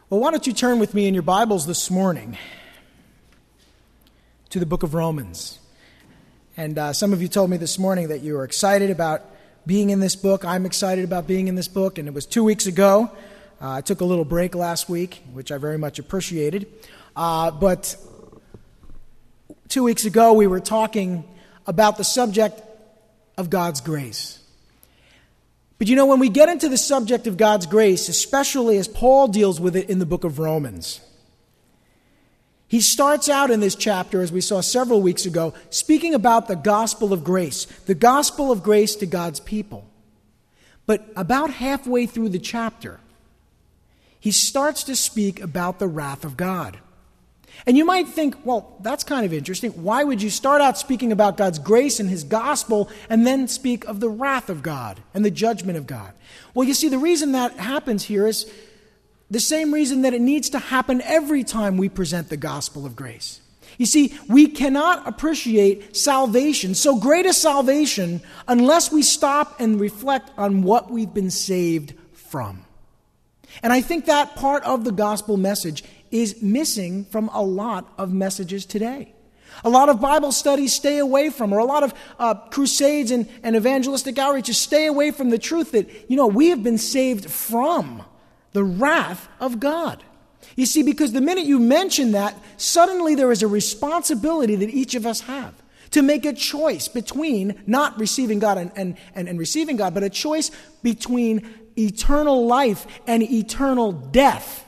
Well, why don't you turn with me in your Bibles this morning to the book of Romans. And some of you told me this morning that you were excited about being in this book. I'm excited about being in this book, and it was 2 weeks ago. I took a little break last week, which I very much appreciated. But 2 weeks ago, we were talking about the subject of God's grace. But you know, when we get into the subject of God's grace, especially as Paul deals with it in the book of Romans, he starts out in this chapter, as we saw several weeks ago, speaking about the gospel of grace to God's people. But about halfway through the chapter, he starts to speak about the wrath of God. And you might think, well, that's kind of interesting. Why would you start out speaking about God's grace and his gospel and then speak of the wrath of God and the judgment of God? Well, you see, the reason that happens here is the same reason that it needs to happen every time we present the gospel of grace. You see, we cannot appreciate salvation, so great a salvation, unless we stop and reflect on what we've been saved from. And I think that part of the gospel message is missing from a lot of messages today. A lot of Bible studies stay away from, or a lot of crusades and evangelistic outreaches stay away from the truth that, we have been saved from the wrath of God. You see, because the minute you mention that, suddenly there is a responsibility that each of us have to make a choice between not receiving God and receiving God, but a choice between eternal life and eternal death.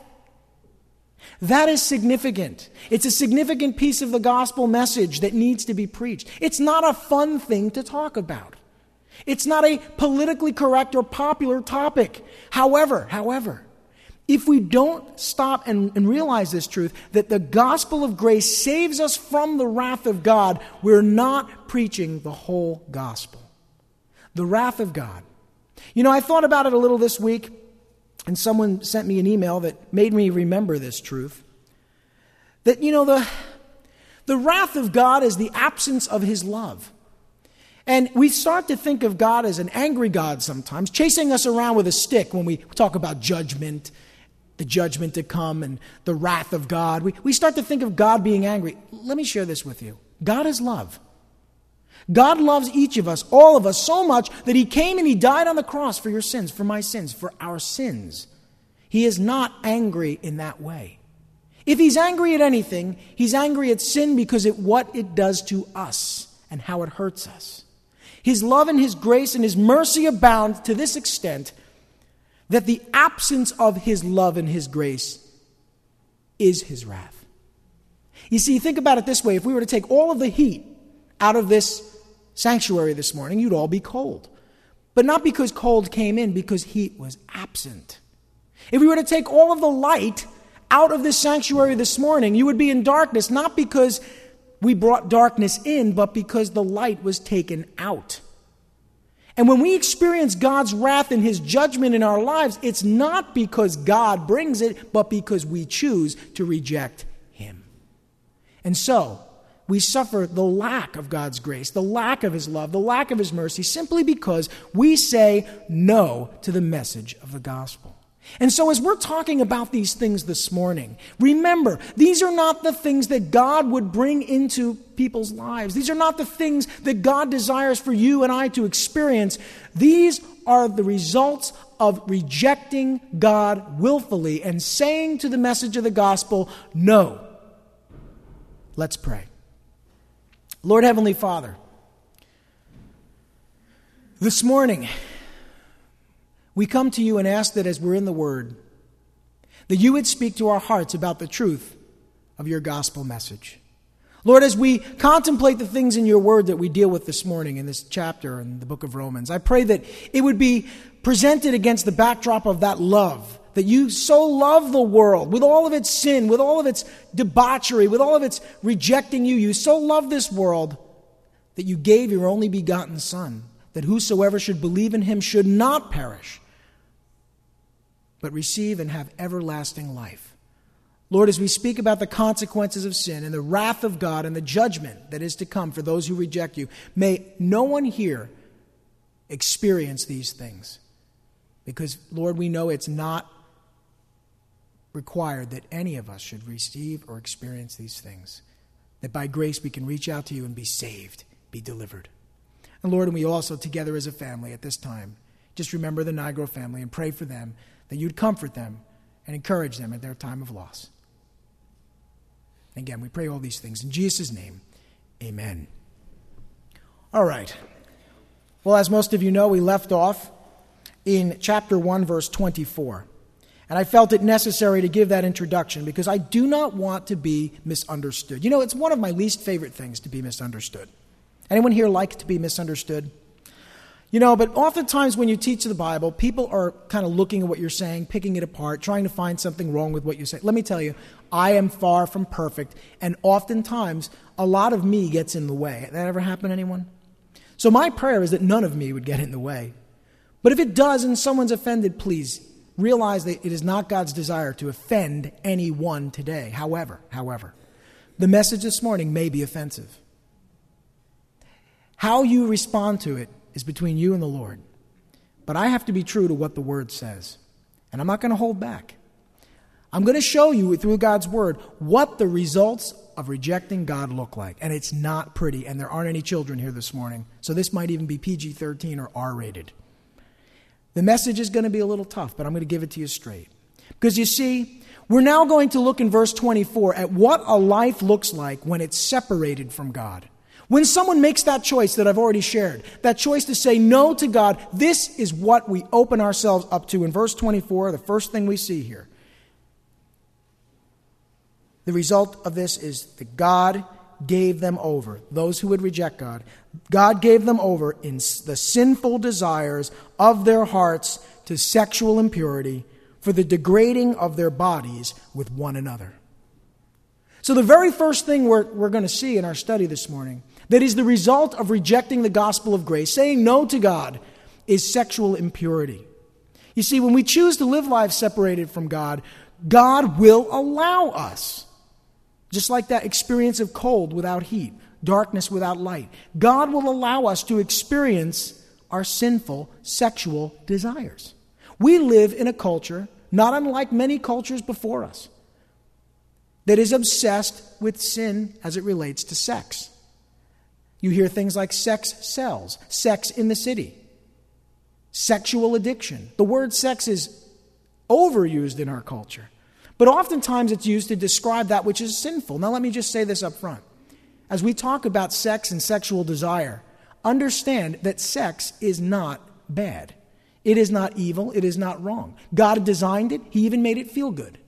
That is significant. It's a significant piece of the gospel message that needs to be preached. It's not a fun thing to talk about. It's not a politically correct or popular topic. However, if we don't stop and realize this truth, that the gospel of grace saves us from the wrath of God, we're not preaching the whole gospel. The wrath of God. I thought about it a little this week, and someone sent me an email that made me remember this truth. That, the wrath of God is the absence of his love. And we start to think of God as an angry God sometimes, chasing us around with a stick when we talk about judgment, the judgment to come, and the wrath of God. We start to think of God being angry. Let me share this with you. God is love. God loves each of us, all of us, so much that he came and he died on the cross for your sins, for my sins, for our sins. He is not angry in that way. If he's angry at anything, he's angry at sin because of what it does to us and how it hurts us. His love and his grace and his mercy abound to this extent that the absence of his love and his grace is his wrath. You see, think about it this way. If we were to take all of the heat out of this sanctuary this morning, you'd all be cold. But not because cold came in, because heat was absent. If we were to take all of the light out of this sanctuary this morning, you would be in darkness, not because we brought darkness in, but because the light was taken out. And when we experience God's wrath and his judgment in our lives, it's not because God brings it, but because we choose to reject him. And so, we suffer the lack of God's grace, the lack of his love, the lack of his mercy, simply because we say no to the message of the gospel. And so as we're talking about these things this morning, remember, these are not the things that God would bring into people's lives. These are not the things that God desires for you and I to experience. These are the results of rejecting God willfully and saying to the message of the gospel, no. Let's pray. Lord Heavenly Father, this morning we come to you and ask that as we're in the Word, that you would speak to our hearts about the truth of your gospel message. Lord, as we contemplate the things in your Word that we deal with this morning in this chapter in the book of Romans, I pray that it would be presented against the backdrop of that love, that you so love the world with all of its sin, with all of its debauchery, with all of its rejecting you. You so love this world that you gave your only begotten Son, that whosoever should believe in him should not perish, but receive and have everlasting life. Lord, as we speak about the consequences of sin and the wrath of God and the judgment that is to come for those who reject you, may no one here experience these things. Because, Lord, we know it's not required that any of us should receive or experience these things. That by grace we can reach out to you and be saved, be delivered. And Lord, and we also together as a family at this time, just remember the Nigro family and pray for them, that you'd comfort them and encourage them at their time of loss. Again, we pray all these things in Jesus' name. Amen. All right. Well, as most of you know, we left off in chapter 1, verse 24. And I felt it necessary to give that introduction because I do not want to be misunderstood. You know, it's one of my least favorite things to be misunderstood. Anyone here like to be misunderstood? You know, but oftentimes when you teach the Bible, people are kind of looking at what you're saying, picking it apart, trying to find something wrong with what you say. Let me tell you, I am far from perfect, and oftentimes a lot of me gets in the way. That ever happen to anyone? So my prayer is that none of me would get in the way. But if it does and someone's offended, please realize that it is not God's desire to offend anyone today. However, the message this morning may be offensive. How you respond to it is between you and the Lord. But I have to be true to what the Word says. And I'm not going to hold back. I'm going to show you through God's Word what the results of rejecting God look like. And it's not pretty. And there aren't any children here this morning. So this might even be PG-13 or R-rated. The message is going to be a little tough, but I'm going to give it to you straight. Because you see, we're now going to look in verse 24 at what a life looks like when it's separated from God. When someone makes that choice that I've already shared, that choice to say no to God, this is what we open ourselves up to. In verse 24, the first thing we see here. The result of this is that God gave them over, those who would reject God. God gave them over in the sinful desires of their hearts to sexual impurity for the degrading of their bodies with one another. So the very first thing we're going to see in our study this morning that is the result of rejecting the gospel of grace, saying no to God, is sexual impurity. You see, when we choose to live lives separated from God, God will allow us, just like that experience of cold without heat, darkness without light, God will allow us to experience our sinful sexual desires. We live in a culture, not unlike many cultures before us, that is obsessed with sin as it relates to sex. You hear things like sex sells, sex in the city, sexual addiction. The word sex is overused in our culture, but oftentimes it's used to describe that which is sinful. Now let me just say this up front. As we talk about sex and sexual desire, understand that sex is not bad. It is not evil. It is not wrong. God designed it. He even made it feel good.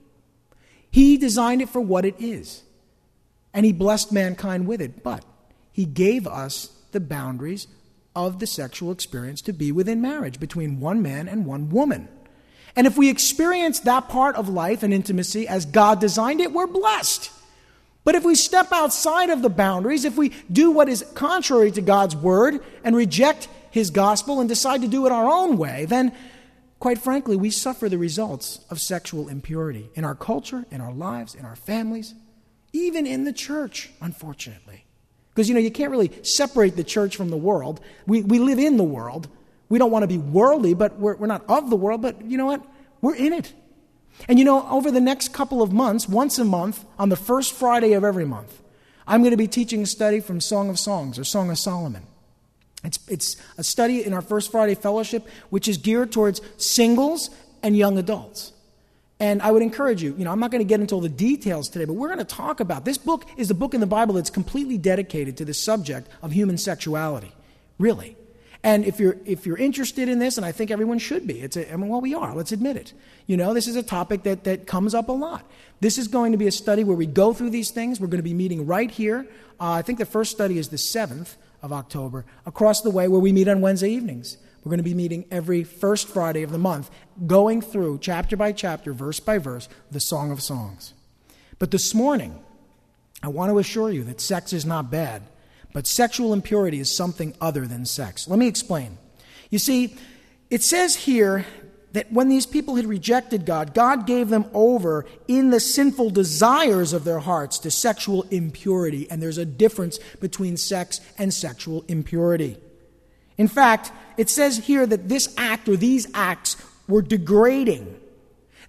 He designed it for what it is. And He blessed mankind with it. But He gave us the boundaries of the sexual experience to be within marriage between one man and one woman. And if we experience that part of life and intimacy as God designed it, we're blessed. But if we step outside of the boundaries, if we do what is contrary to God's word and reject His gospel and decide to do it our own way, then, quite frankly, we suffer the results of sexual impurity in our culture, in our lives, in our families, even in the church, unfortunately. Because, you can't really separate the church from the world. We live in the world. We don't want to be worldly, but we're not of the world. But you know what? We're in it. And over the next couple of months, once a month, on the first Friday of every month, I'm going to be teaching a study from Song of Songs or Song of Solomon. It's a study in our First Friday Fellowship, which is geared towards singles and young adults. And I would encourage you, I'm not going to get into all the details today, but we're going to talk about, this book is the book in the Bible that's completely dedicated to the subject of human sexuality, really. And if you're interested in this, and I think everyone should be, we are, let's admit it. This is a topic that comes up a lot. This is going to be a study where we go through these things. We're going to be meeting right here. I think the first study is the 7th of October, across the way where we meet on Wednesday evenings. We're going to be meeting every first Friday of the month, going through chapter by chapter, verse by verse, the Song of Songs. But this morning, I want to assure you that sex is not bad, but sexual impurity is something other than sex. Let me explain. You see, it says here that when these people had rejected God, God gave them over in the sinful desires of their hearts to sexual impurity. And there's a difference between sex and sexual impurity. In fact, it says here that this act or these acts were degrading.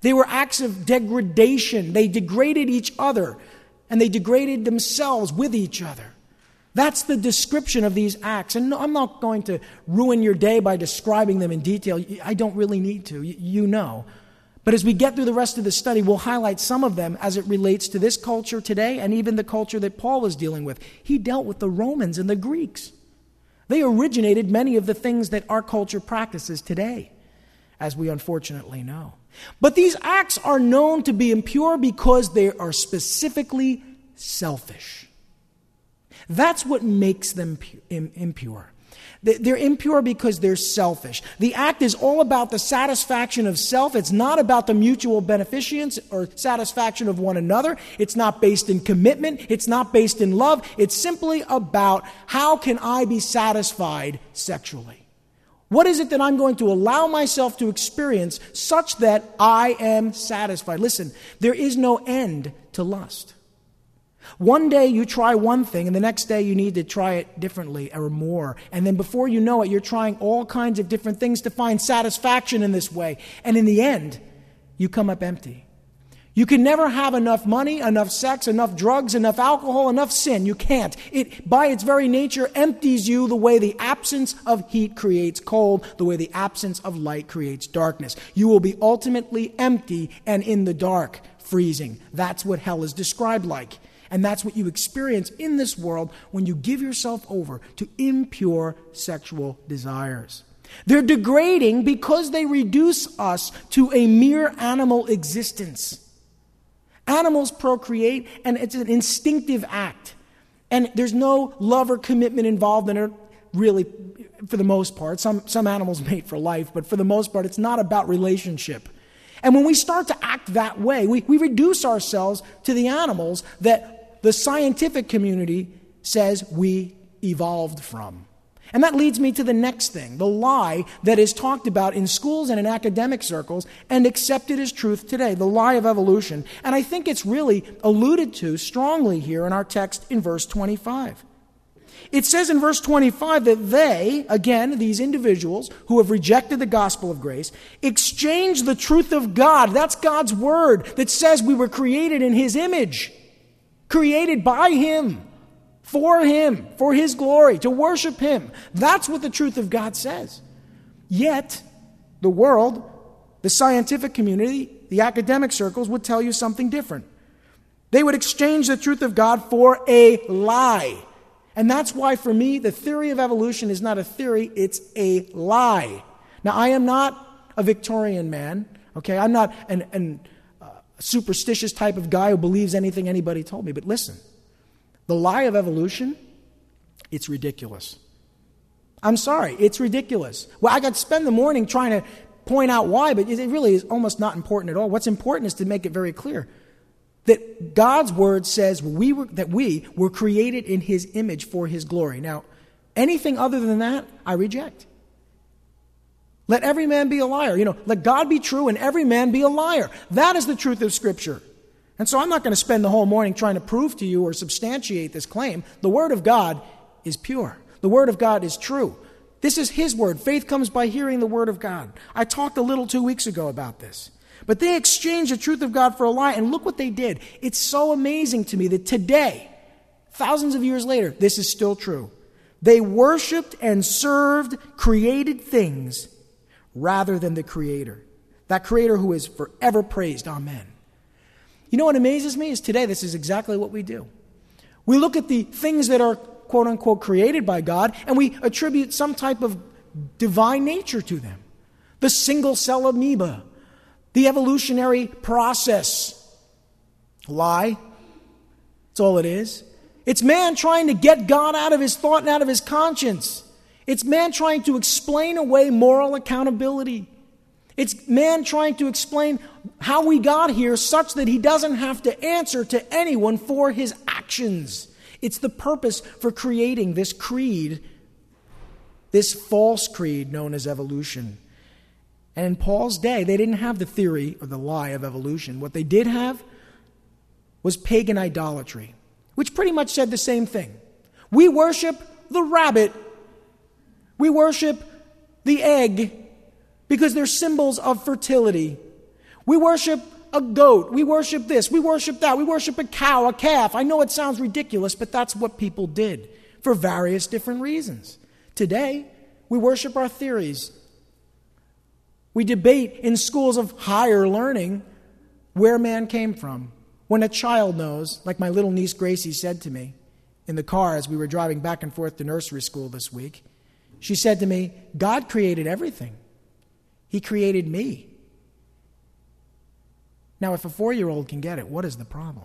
They were acts of degradation. They degraded each other, and they degraded themselves with each other. That's the description of these acts. And no, I'm not going to ruin your day by describing them in detail. I don't really need to. You know. But as we get through the rest of the study, we'll highlight some of them as it relates to this culture today and even the culture that Paul was dealing with. He dealt with the Romans and the Greeks. They originated many of the things that our culture practices today, as we unfortunately know. But these acts are known to be impure because they are specifically selfish. That's what makes them impure. They're impure because they're selfish. The act is all about the satisfaction of self. It's not about the mutual beneficence or satisfaction of one another. It's not based in commitment. It's not based in love. It's simply about how can I be satisfied sexually? What is it that I'm going to allow myself to experience such that I am satisfied? Listen, there is no end to lust. One day you try one thing, and the next day you need to try it differently or more. And then before you know it, you're trying all kinds of different things to find satisfaction in this way. And in the end, you come up empty. You can never have enough money, enough sex, enough drugs, enough alcohol, enough sin. You can't. It, by its very nature, empties you the way the absence of heat creates cold, the way the absence of light creates darkness. You will be ultimately empty and in the dark, freezing. That's what hell is described like. And that's what you experience in this world when you give yourself over to impure sexual desires. They're degrading because they reduce us to a mere animal existence. Animals procreate, and it's an instinctive act. And there's no love or commitment involved in it, really, for the most part. Some animals mate for life, but for the most part, it's not about relationship. And when we start to act that way, we reduce ourselves to the animals that the scientific community says we evolved from. And that leads me to the next thing, the lie that is talked about in schools and in academic circles and accepted as truth today, the lie of evolution. And I think it's really alluded to strongly here in our text in verse 25. It says in verse 25 that they, again, these individuals who have rejected the gospel of grace, exchange the truth of God. That's God's word that says we were created in His image. Created by Him, for His glory, to worship Him. That's what the truth of God says. Yet, the world, the scientific community, the academic circles would tell you something different. They would exchange the truth of God for a lie. And that's why, for me, the theory of evolution is not a theory, it's a lie. Now, I am not a Victorian man, okay? I'm not an superstitious type of guy who believes anything anybody told me. But listen, the lie of evolution, it's ridiculous. I'm sorry, it's ridiculous. Well, I got to spend the morning trying to point out why, but it really is almost not important at all. What's important is to make it very clear that God's word says that we were created in His image for His glory. Now, anything other than that, I reject. Let every man be a liar. Let God be true and every man be a liar. That is the truth of Scripture. And so I'm not going to spend the whole morning trying to prove to you or substantiate this claim. The Word of God is pure. The Word of God is true. This is His Word. Faith comes by hearing the Word of God. I talked a little 2 weeks ago about this. But they exchanged the truth of God for a lie, and look what they did. It's so amazing to me that today, thousands of years later, this is still true. They worshiped and served created things rather than the Creator. That Creator who is forever praised. Amen. You know what amazes me is today this is exactly what we do. We look at the things that are quote unquote created by God and we attribute some type of divine nature to them. The single cell amoeba, the evolutionary process. Lie. That's all it is. It's man trying to get God out of his thought and out of his conscience. It's man trying to explain away moral accountability. It's man trying to explain how we got here such that he doesn't have to answer to anyone for his actions. It's the purpose for creating this creed, this false creed known as evolution. And in Paul's day, they didn't have the theory or the lie of evolution. What they did have was pagan idolatry, which pretty much said the same thing. We worship the rabbit. We worship the egg because they're symbols of fertility. We worship a goat. We worship this. We worship that. We worship a cow, a calf. I know it sounds ridiculous, but that's what people did for various different reasons. Today, we worship our theories. We debate in schools of higher learning where man came from. When a child knows, like my little niece Gracie said to me in the car as we were driving back and forth to nursery school this week, she said to me, God created everything. He created me. Now, if a 4-year-old can get it, what is the problem?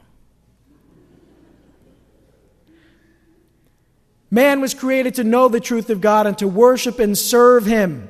Man was created to know the truth of God and to worship and serve Him.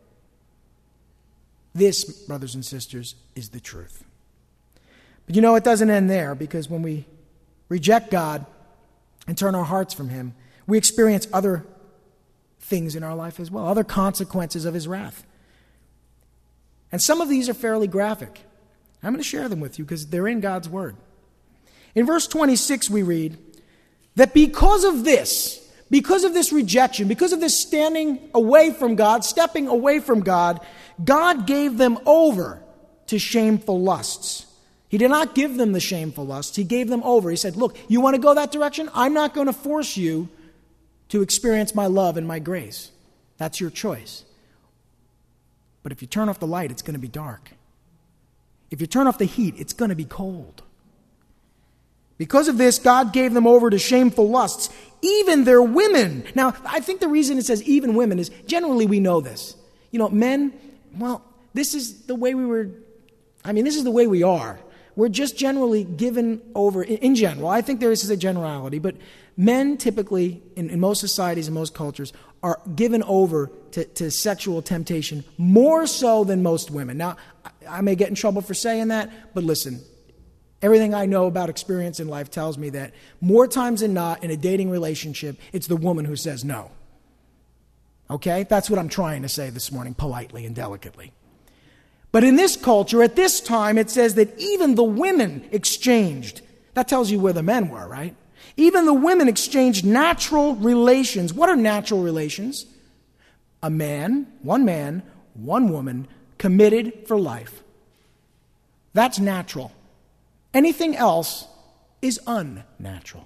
This, brothers and sisters, is the truth. But you know, it doesn't end there, because when we reject God and turn our hearts from Him, we experience other things in our life as well, other consequences of His wrath. And some of these are fairly graphic. I'm going to share them with you because they're in God's Word. In verse 26 we read that because of this rejection, because of this standing away from God, stepping away from God, God gave them over to shameful lusts. He did not give them the shameful lusts. He gave them over. He said, look, you want to go that direction? I'm not going to force you to experience my love and my grace. That's your choice. But if you turn off the light, it's going to be dark. If you turn off the heat, it's going to be cold. Because of this, God gave them over to shameful lusts, even their women. Now, I think the reason it says even women is generally we know this. You know, men, well, this is the way this is the way we are. We're just generally given over, in general. I think there is a generality, but men typically, in most societies and most cultures, are given over to sexual temptation more so than most women. Now, I may get in trouble for saying that, but listen, everything I know about experience in life tells me that more times than not in a dating relationship, it's the woman who says no. Okay? That's what I'm trying to say this morning, politely and delicately. But in this culture, at this time, it says that even the women exchanged. That tells you where the men were, right? Even the women exchanged natural relations. What are natural relations? A man, one woman, committed for life. That's natural. Anything else is unnatural.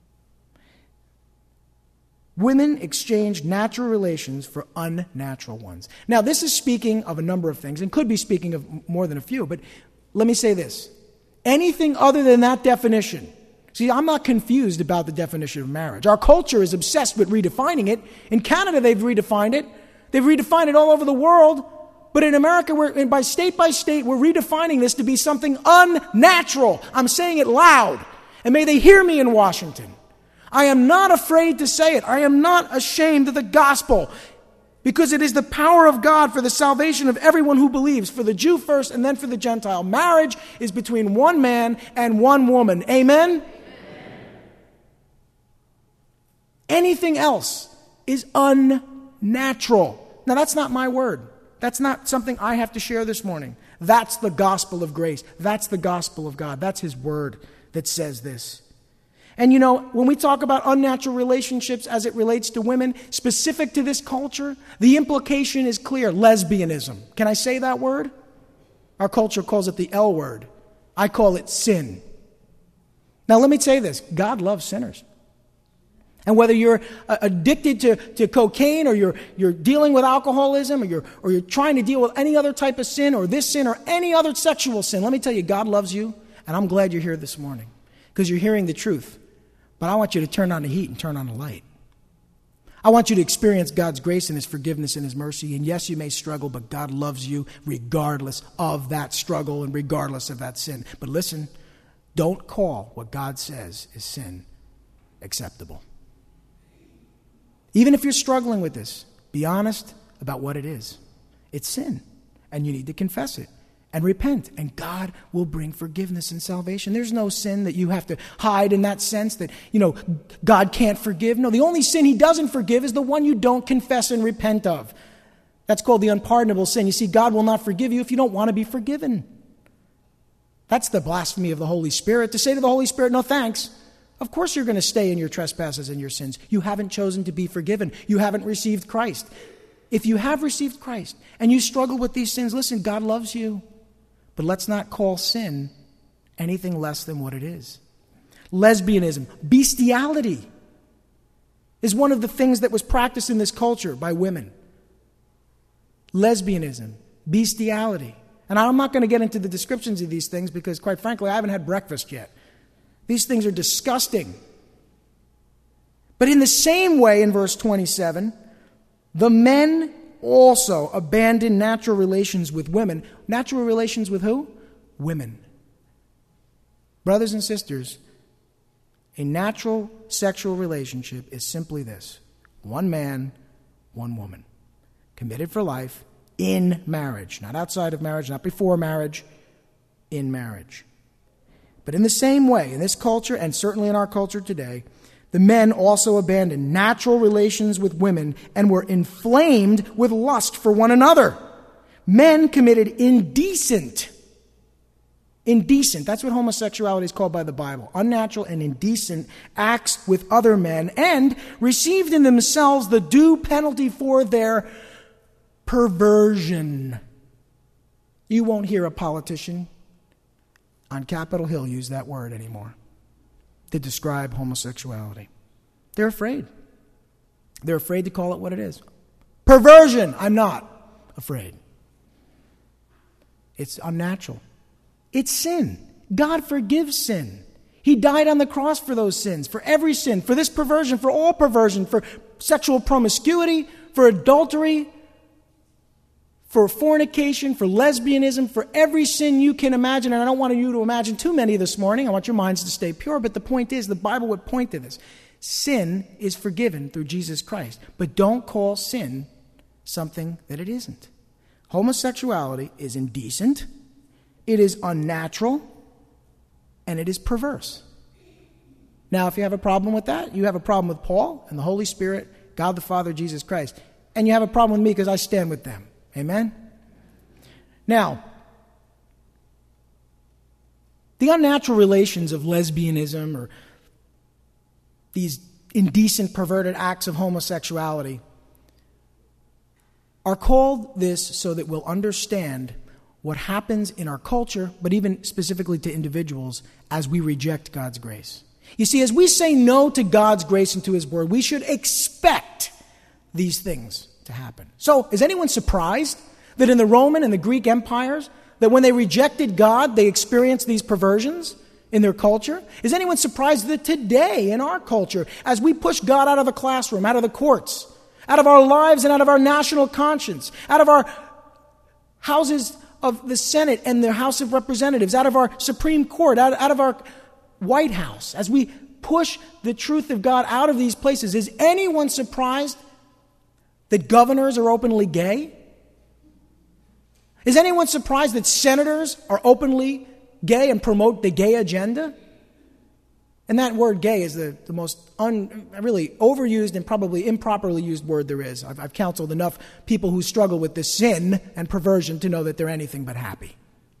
Women exchanged natural relations for unnatural ones. Now, this is speaking of a number of things, and could be speaking of more than a few, but let me say this. Anything other than that definition. See, I'm not confused about the definition of marriage. Our culture is obsessed with redefining it. In Canada, they've redefined it. They've redefined it all over the world. But in America, by state, we're redefining this to be something unnatural. I'm saying it loud. And may they hear me in Washington. I am not afraid to say it. I am not ashamed of the gospel, because it is the power of God for the salvation of everyone who believes, for the Jew first and then for the Gentile. Marriage is between one man and one woman. Amen? Anything else is unnatural. Now, that's not my word. That's not something I have to share this morning. That's the gospel of grace. That's the gospel of God. That's His word that says this. And you know, when we talk about unnatural relationships as it relates to women, specific to this culture, the implication is clear. Lesbianism. Can I say that word? Our culture calls it the L word. I call it sin. Now let me say this. God loves sinners. And whether you're addicted to cocaine, or you're dealing with alcoholism, or you're trying to deal with any other type of sin, or this sin, or any other sexual sin, let me tell you, God loves you, and I'm glad you're here this morning, because you're hearing the truth. But I want you to turn on the heat and turn on the light. I want you to experience God's grace and His forgiveness and His mercy. And yes, you may struggle, but God loves you regardless of that struggle and regardless of that sin. But listen, don't call what God says is sin acceptable. Even if you're struggling with this, be honest about what it is. It's sin, and you need to confess it and repent, and God will bring forgiveness and salvation. There's no sin that you have to hide in that sense that, God can't forgive. No, the only sin He doesn't forgive is the one you don't confess and repent of. That's called the unpardonable sin. You see, God will not forgive you if you don't want to be forgiven. That's the blasphemy of the Holy Spirit, to say to the Holy Spirit, no thanks. Of course you're going to stay in your trespasses and your sins. You haven't chosen to be forgiven. You haven't received Christ. If you have received Christ and you struggle with these sins, listen, God loves you. But let's not call sin anything less than what it is. Lesbianism, bestiality, is one of the things that was practiced in this culture by women. Lesbianism, bestiality. And I'm not going to get into the descriptions of these things because, quite frankly, I haven't had breakfast yet. These things are disgusting. But in the same way, in verse 27, the men also abandon natural relations with women. Natural relations with who? Women. Brothers and sisters, a natural sexual relationship is simply this: one man, one woman, committed for life in marriage. Not outside of marriage, not before marriage, in marriage. But in the same way, in this culture, and certainly in our culture today, the men also abandoned natural relations with women and were inflamed with lust for one another. Men committed indecent, that's what homosexuality is called by the Bible, unnatural and indecent acts with other men, and received in themselves the due penalty for their perversion. You won't hear a politician on Capitol Hill use that word anymore to describe homosexuality. They're afraid. They're afraid to call it what it is. Perversion. I'm not afraid. It's unnatural. It's sin. God forgives sin. He died on the cross for those sins, for every sin, for this perversion, for all perversion, for sexual promiscuity, for adultery, for fornication, for lesbianism, for every sin you can imagine. And I don't want you to imagine too many this morning. I want your minds to stay pure. But the point is, the Bible would point to this. Sin is forgiven through Jesus Christ. But don't call sin something that it isn't. Homosexuality is indecent, it is unnatural, and it is perverse. Now, if you have a problem with that, you have a problem with Paul and the Holy Spirit, God the Father, Jesus Christ. And you have a problem with me because I stand with them. Amen? Now, the unnatural relations of lesbianism or these indecent, perverted acts of homosexuality are called this so that we'll understand what happens in our culture, but even specifically to individuals, as we reject God's grace. You see, as we say no to God's grace and to His Word, we should expect these things to happen. So, is anyone surprised that in the Roman and the Greek empires, that when they rejected God, they experienced these perversions in their culture? Is anyone surprised that today in our culture, as we push God out of the classroom, out of the courts, out of our lives and out of our national conscience, out of our houses of the Senate and the House of Representatives, out of our Supreme Court, out of our White House, as we push the truth of God out of these places, is anyone surprised that governors are openly gay? Is anyone surprised that senators are openly gay and promote the gay agenda? And that word gay is the most really overused and probably improperly used word there is. I've counseled enough people who struggle with this sin and perversion to know that they're anything but happy.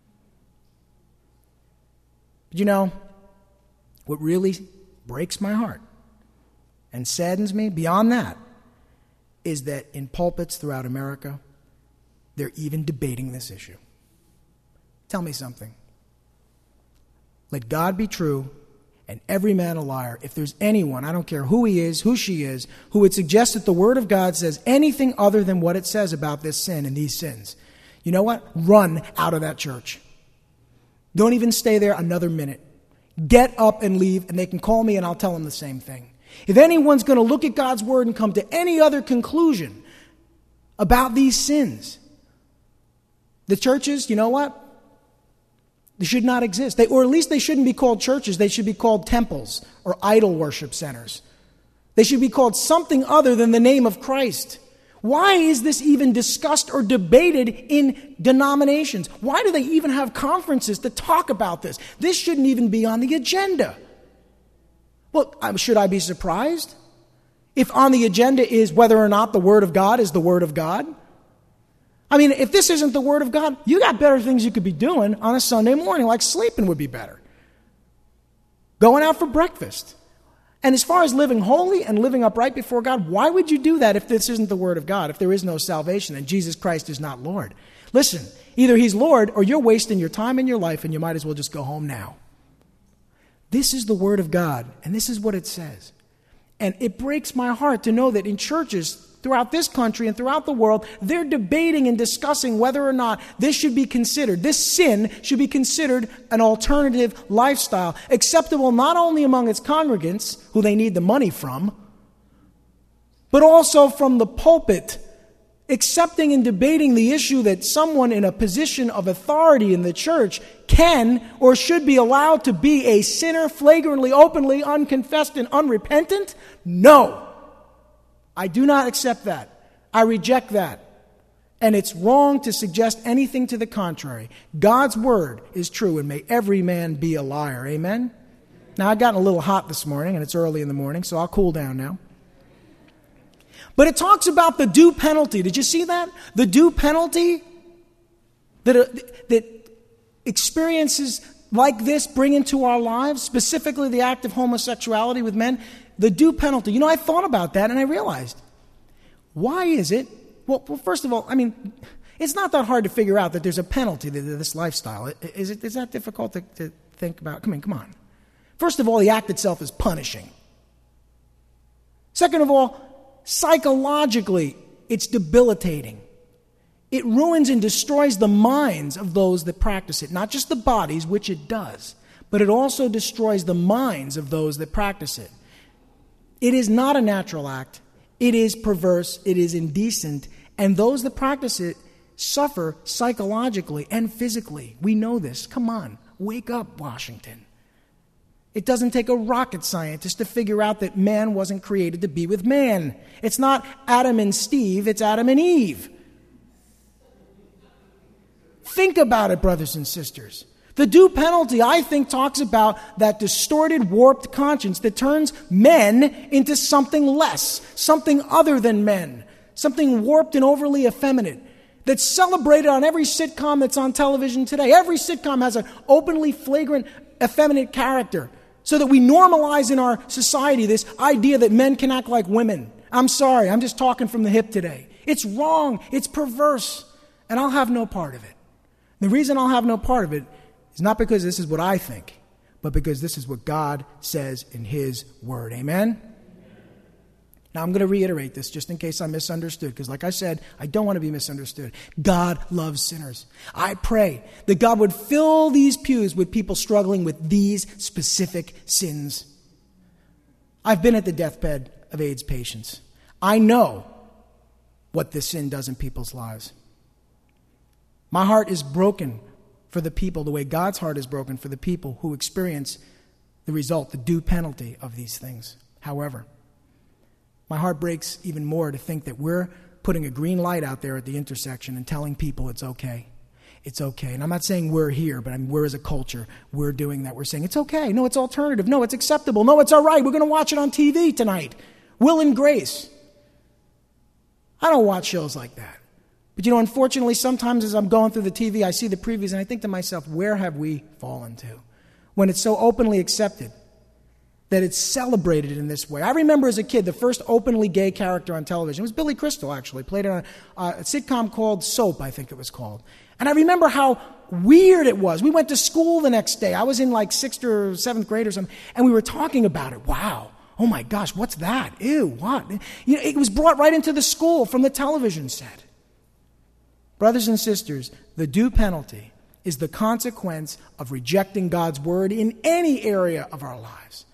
But you know, what really breaks my heart and saddens me beyond that is that in pulpits throughout America, they're even debating this issue. Tell me something. Let God be true and every man a liar. If there's anyone, I don't care who he is, who she is, who would suggest that the Word of God says anything other than what it says about this sin and these sins, you know what? Run out of that church. Don't even stay there another minute. Get up and leave, and they can call me and I'll tell them the same thing. If anyone's going to look at God's Word and come to any other conclusion about these sins, the churches, you know what? They should not exist. Or at least they shouldn't be called churches. They should be called temples or idol worship centers. They should be called something other than the name of Christ. Why is this even discussed or debated in denominations? Why do they even have conferences to talk about this? This shouldn't even be on the agenda. Well, should I be surprised if on the agenda is whether or not the Word of God is the Word of God? I mean, if this isn't the Word of God, you got better things you could be doing on a Sunday morning, like sleeping would be better. Going out for breakfast. And as far as living holy and living upright before God, why would you do that if this isn't the Word of God, if there is no salvation and Jesus Christ is not Lord? Listen, Either he's Lord or you're wasting your time and your life and you might as well just go home now. This is the Word of God, and this is what it says. And it breaks my heart to know that in churches throughout this country and throughout the world, they're debating and discussing whether or not this should be considered, this sin should be considered an alternative lifestyle, acceptable not only among its congregants, who they need the money from, but also from the pulpit, accepting and debating the issue that someone in a position of authority in the church can or should be allowed to be a sinner, flagrantly, openly, unconfessed, and unrepentant? No. I do not accept that. I reject that. And it's wrong to suggest anything to the contrary. God's word is true, and may every man be a liar. Amen? Now, I've gotten a little hot this morning, and it's early in the morning, so I'll cool down now. But it talks about the due penalty. Did you see that? The due penalty that experiences like this bring into our lives, specifically the act of homosexuality with men, the due penalty. You know, I thought about that and I realized, why is it? Well, first of all, I mean, it's not that hard to figure out that there's a penalty to this lifestyle. Is that difficult to think about? Come on. First of all, the act itself is punishing. Second of all, psychologically, it's debilitating. It ruins and destroys the minds of those that practice it. Not just the bodies, which it does, but it also destroys the minds of those that practice it. It is not a natural act. It is perverse. It is indecent. And those that practice it suffer psychologically and physically. We know this. Come on. Wake up, Washington. It doesn't take a rocket scientist to figure out that man wasn't created to be with man. It's not Adam and Steve, it's Adam and Eve. Think about it, brothers and sisters. The due penalty, I think, talks about that distorted, warped conscience that turns men into something less, something other than men, something warped and overly effeminate, that's celebrated on every sitcom that's on television today. Every sitcom has an openly flagrant, effeminate character, so that we normalize in our society this idea that men can act like women. I'm sorry, I'm just talking from the hip today. It's wrong, it's perverse, and I'll have no part of it. The reason I'll have no part of it is not because this is what I think, but because this is what God says in His Word. Amen? Now, I'm going to reiterate this just in case I'm misunderstood, because like I said, I don't want to be misunderstood. God loves sinners. I pray that God would fill these pews with people struggling with these specific sins. I've been at the deathbed of AIDS patients. I know what this sin does in people's lives. My heart is broken for the people the way God's heart is broken for the people who experience the result, the due penalty of these things. However, my heart breaks even more to think that we're putting a green light out there at the intersection and telling people it's okay. It's okay. And I'm not saying we're here, but we're as a culture, we're doing that. We're saying it's okay. No, it's alternative. No, it's acceptable. No, it's all right. We're going to watch it on TV tonight. Will and Grace. I don't watch shows like that. But unfortunately, sometimes as I'm going through the TV, I see the previews and I think to myself, where have we fallen to? When it's so openly accepted, that it's celebrated in this way. I remember as a kid, the first openly gay character on television was Billy Crystal, actually. Played on a sitcom called Soap, I think it was called. And I remember how weird it was. We went to school the next day. I was in like 6th or 7th grade or something, and we were talking about it. Wow. Oh my gosh, what's that? Ew, what? It was brought right into the school from the television set. Brothers and sisters, the due penalty is the consequence of rejecting God's word in any area of our lives.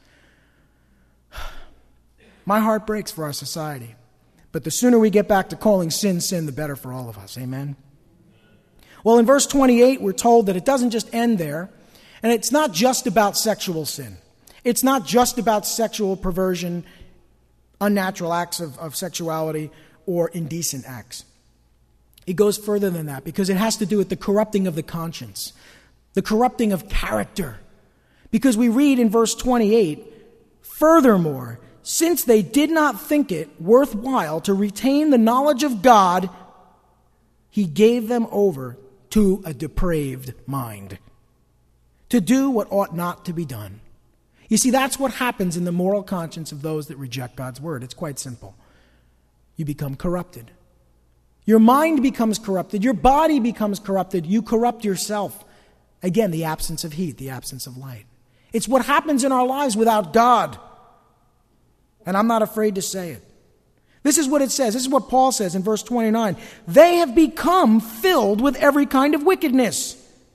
My heart breaks for our society. But the sooner we get back to calling sin, sin, the better for all of us. Amen? Well, in verse 28, we're told that it doesn't just end there. And it's not just about sexual sin. It's not just about sexual perversion, unnatural acts of sexuality, or indecent acts. It goes further than that because it has to do with the corrupting of the conscience, the corrupting of character. Because we read in verse 28, furthermore, since they did not think it worthwhile to retain the knowledge of God, He gave them over to a depraved mind, to do what ought not to be done. You see, that's what happens in the moral conscience of those that reject God's word. It's quite simple. You become corrupted. Your mind becomes corrupted. Your body becomes corrupted. You corrupt yourself. Again, the absence of heat, the absence of light. It's what happens in our lives without God. And I'm not afraid to say it. This is what it says. This is what Paul says in verse 29. They have become filled with every kind of wickedness,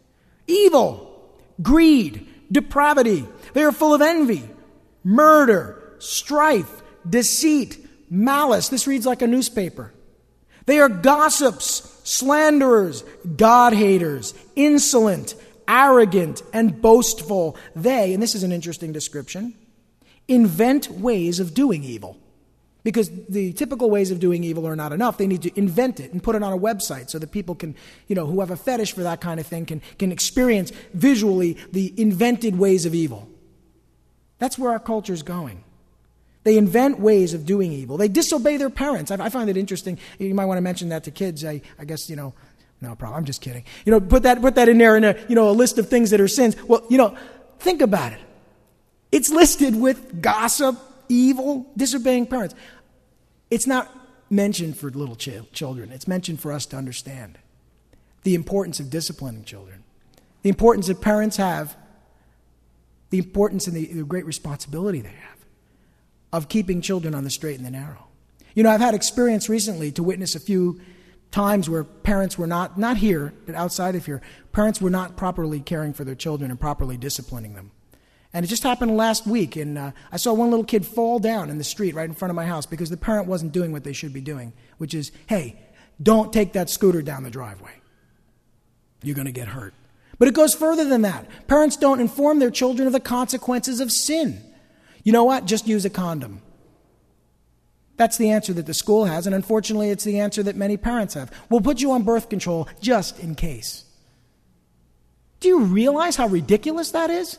evil, greed, depravity. They are full of envy, murder, strife, deceit, malice. This reads like a newspaper. They are gossips, slanderers, God-haters, insolent, arrogant, and boastful. They, and this is an interesting description, invent ways of doing evil. Because the typical ways of doing evil are not enough. They need to invent it and put it on a website so that people can, who have a fetish for that kind of thing can experience visually the invented ways of evil. That's where our culture is going. They invent ways of doing evil. They disobey their parents. I find it interesting. You might want to mention that to kids. I guess, no problem. I'm just kidding. Put that in there in a list of things that are sins. Well, think about it. It's listed with gossip, evil, disobeying parents. It's not mentioned for little children. It's mentioned for us to understand the importance of disciplining children, the importance that parents have, the importance and the great responsibility they have of keeping children on the straight and the narrow. I've had experience recently to witness a few times where parents were not here, but outside of here, parents were not properly caring for their children and properly disciplining them. And it just happened last week, and I saw one little kid fall down in the street right in front of my house because the parent wasn't doing what they should be doing, which is, hey, don't take that scooter down the driveway. You're going to get hurt. But it goes further than that. Parents don't inform their children of the consequences of sin. You know what? Just use a condom. That's the answer that the school has, and unfortunately it's the answer that many parents have. We'll put you on birth control just in case. Do you realize how ridiculous that is?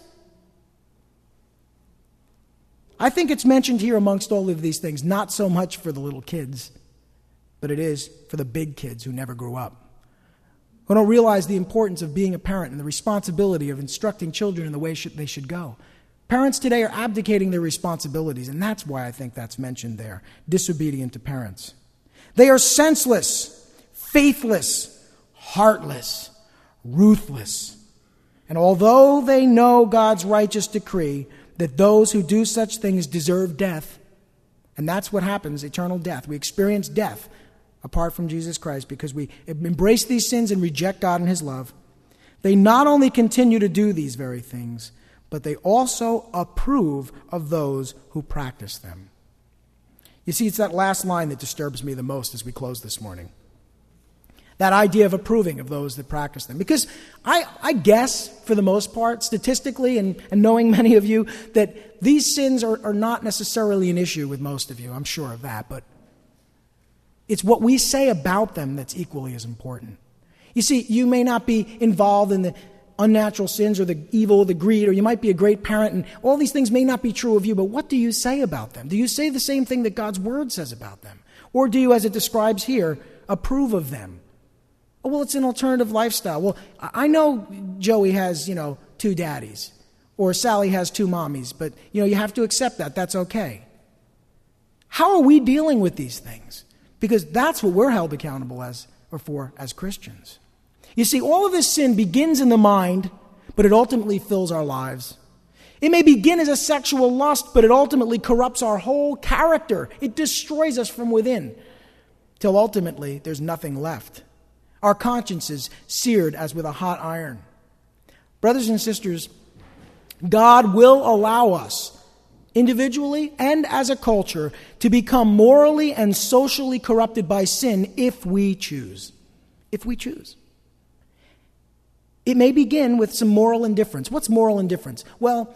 I think it's mentioned here amongst all of these things, not so much for the little kids, but it is for the big kids who never grew up, who don't realize the importance of being a parent and the responsibility of instructing children in the way they should go. Parents today are abdicating their responsibilities, and that's why I think that's mentioned there, disobedient to parents. They are senseless, faithless, heartless, ruthless. And although they know God's righteous decree that those who do such things deserve death, and that's what happens, eternal death. We experience death apart from Jesus Christ because we embrace these sins and reject God and His love. They not only continue to do these very things, but they also approve of those who practice them. You see, it's that last line that disturbs me the most as we close this morning. That idea of approving of those that practice them. Because I guess, for the most part, statistically, and knowing many of you, that these sins are not necessarily an issue with most of you. I'm sure of that. But it's what we say about them that's equally as important. You see, you may not be involved in the unnatural sins or the evil, the greed, or you might be a great parent, and all these things may not be true of you, but what do you say about them? Do you say the same thing that God's Word says about them? Or do you, as it describes here, approve of them? Oh, well, it's an alternative lifestyle. Well, I know Joey has, 2 daddies, or Sally has 2 mommies, but, you have to accept that. That's okay. How are we dealing with these things? Because that's what we're held accountable for as Christians. You see, all of this sin begins in the mind, but it ultimately fills our lives. It may begin as a sexual lust, but it ultimately corrupts our whole character. It destroys us from within, till ultimately there's nothing left. Our conscience is seared as with a hot iron. Brothers and sisters, God will allow us, individually and as a culture, to become morally and socially corrupted by sin if we choose. If we choose. It may begin with some moral indifference. What's moral indifference? Well,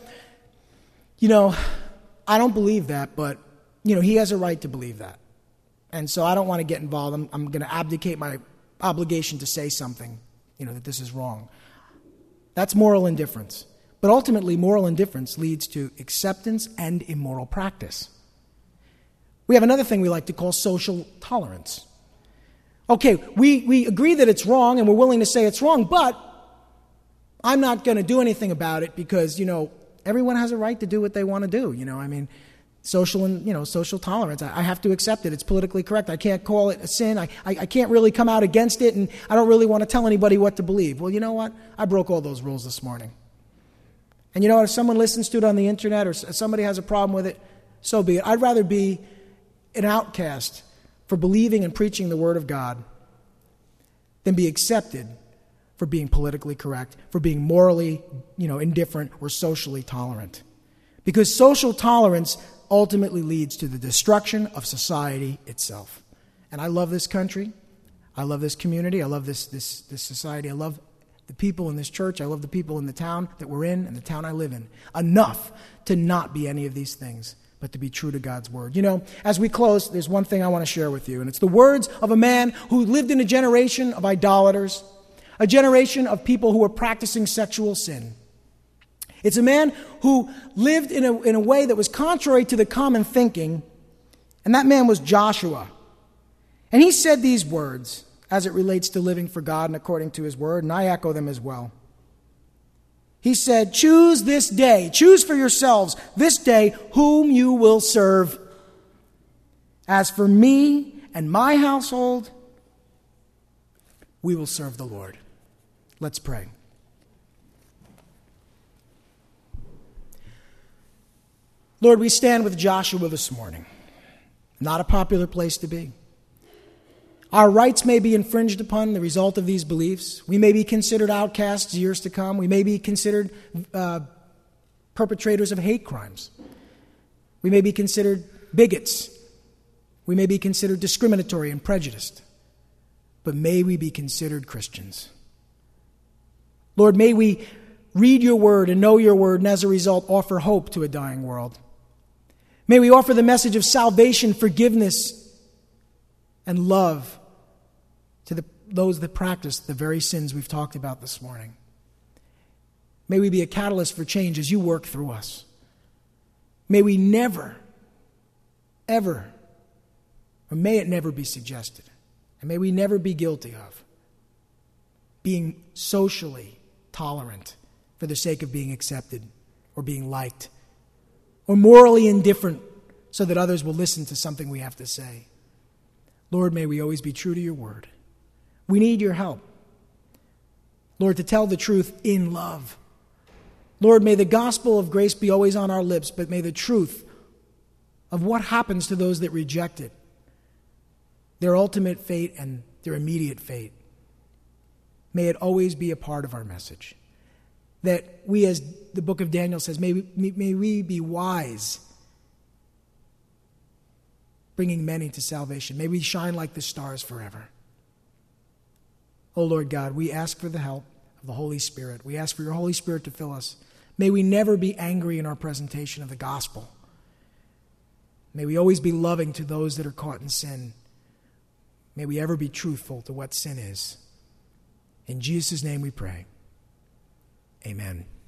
I don't believe that, but, he has a right to believe that. And so I don't want to get involved. I'm going to abdicate my obligation to say something, that this is wrong. That's moral indifference. But ultimately, moral indifference leads to acceptance and immoral practice. We have another thing we like to call social tolerance. Okay, we agree that it's wrong and we're willing to say it's wrong, but I'm not going to do anything about it because, everyone has a right to do what they want to do. social tolerance. I have to accept it. It's politically correct. I can't call it a sin. I can't really come out against it, and I don't really want to tell anybody what to believe. Well, you know what? I broke all those rules this morning. And you know what? If someone listens to it on the internet or somebody has a problem with it, so be it. I'd rather be an outcast for believing and preaching the Word of God than be accepted for being politically correct, for being morally, indifferent or socially tolerant. Because social tolerance ultimately leads to the destruction of society itself. And I love this country. I love this community. I love this society. I love the people in this church. I love the people in the town that we're in and the town I live in. Enough to not be any of these things, but to be true to God's word. As we close, there's one thing I want to share with you, and it's the words of a man who lived in a generation of idolaters, a generation of people who were practicing sexual sin. It's a man who lived in a way that was contrary to the common thinking, and that man was Joshua. And he said these words as it relates to living for God and according to his word, and I echo them as well. He said, choose for yourselves this day whom you will serve. As for me and my household, we will serve the Lord. Let's pray. Lord, we stand with Joshua this morning. Not a popular place to be. Our rights may be infringed upon the result of these beliefs. We may be considered outcasts years to come. We may be considered perpetrators of hate crimes. We may be considered bigots. We may be considered discriminatory and prejudiced. But may we be considered Christians. Lord, may we read your word and know your word, and as a result offer hope to a dying world. May we offer the message of salvation, forgiveness, and love to those that practice the very sins we've talked about this morning. May we be a catalyst for change as you work through us. May we never, ever, or may it never be suggested, and may we never be guilty of being socially tolerant for the sake of being accepted or being liked, or morally indifferent so that others will listen to something we have to say. Lord, may we always be true to your word. We need your help, Lord, to tell the truth in love. Lord, may the gospel of grace be always on our lips, but may the truth of what happens to those that reject it, their ultimate fate and their immediate fate, may it always be a part of our message. That we, as the book of Daniel says, may we be wise, bringing many to salvation. May we shine like the stars forever. Oh, Lord God, we ask for the help of the Holy Spirit. We ask for your Holy Spirit to fill us. May we never be angry in our presentation of the gospel. May we always be loving to those that are caught in sin. May we ever be truthful to what sin is. In Jesus' name we pray. Amen.